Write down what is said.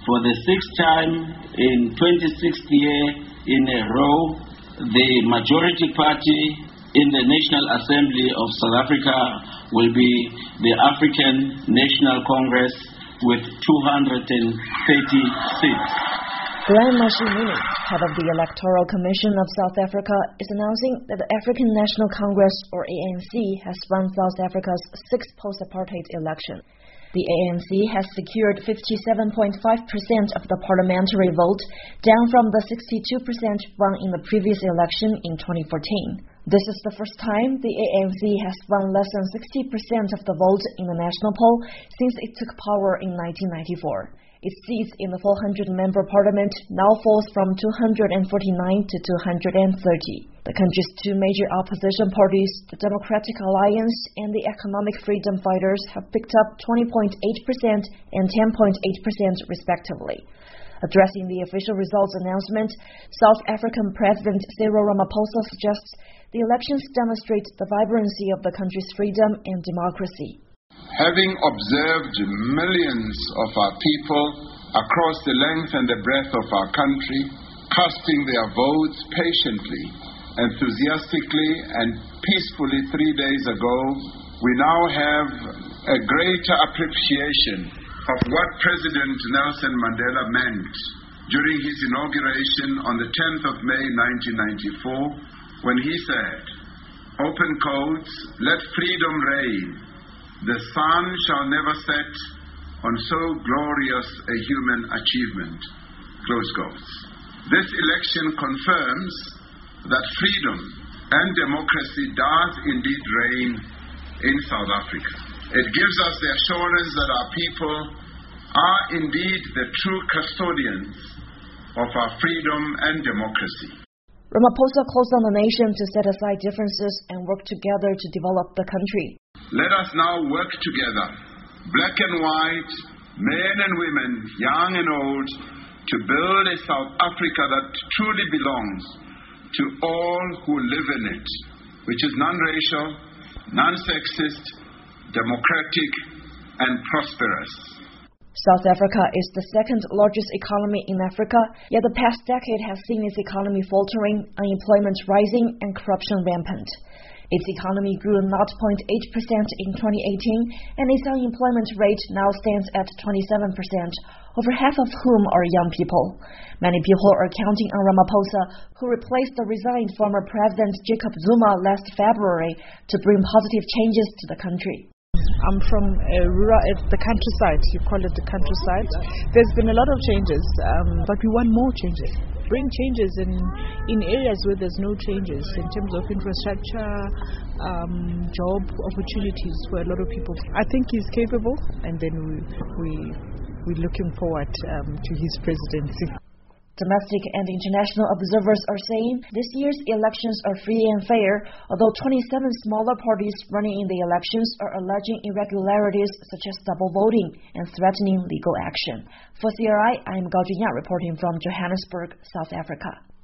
For the sixth time in 26th year in a row, the majority party in the National Assembly of South Africa will be the African National Congress with 230 seats. Glenn Mashinini, head of the Electoral Commission of South Africa, is announcing that the African National Congress, or ANC, has won South Africa's sixth post-apartheid election. The ANC has secured 57.5% of the parliamentary vote, down from the 62% won in the previous election in 2014. This is the first time the ANC has won less than 60% of the vote in the national poll since it took power in 1994. Its seats in the 400-member parliament now falls from 249 to 230. The country's two major opposition parties, the Democratic Alliance and the Economic Freedom Fighters, have picked up 20.8% and 10.8% respectively. Addressing the official results announcement, South African President Cyril Ramaphosa suggests the elections demonstrate the vibrancy of the country's freedom and democracy. Having observed millions of our people across the length and the breadth of our country casting their votes patiently, enthusiastically and peacefully 3 days ago, we now have a greater appreciation of what President Nelson Mandela meant during his inauguration on the 10th of May 1994 when he said, open quotes, "Let freedom reign. The sun shall never set on so glorious a human achievement." Close quotes. This election confirms that freedom and democracy does indeed reign in South Africa. It gives us the assurance that our people are indeed the true custodians of our freedom and democracy. Ramaphosa calls on the nation to set aside differences and work together to develop the country. Let us now work together, black and white, men and women, young and old, to build a South Africa that truly belongs to all who live in it, which is non-racial, non-sexist, democratic, and prosperous. South Africa is the second largest economy in Africa, yet the past decade has seen its economy faltering, unemployment rising, and corruption rampant. Its economy grew 0.8% in 2018, and its unemployment rate now stands at 27%, over half of whom are young people. Many people are counting on Ramaphosa, who replaced the resigned former President Jacob Zuma last February, to bring positive changes to the country. I'm from the countryside. You call it the countryside. There's been a lot of changes, but we want more changes. Bring changes in areas where there's no changes in terms of infrastructure, job opportunities for a lot of people. I think he's capable, and then we're looking forward to his presidency. Domestic and international observers are saying this year's elections are free and fair, although 27 smaller parties running in the elections are alleging irregularities such as double voting and threatening legal action. For CRI, I'm Gao Junya reporting from Johannesburg, South Africa.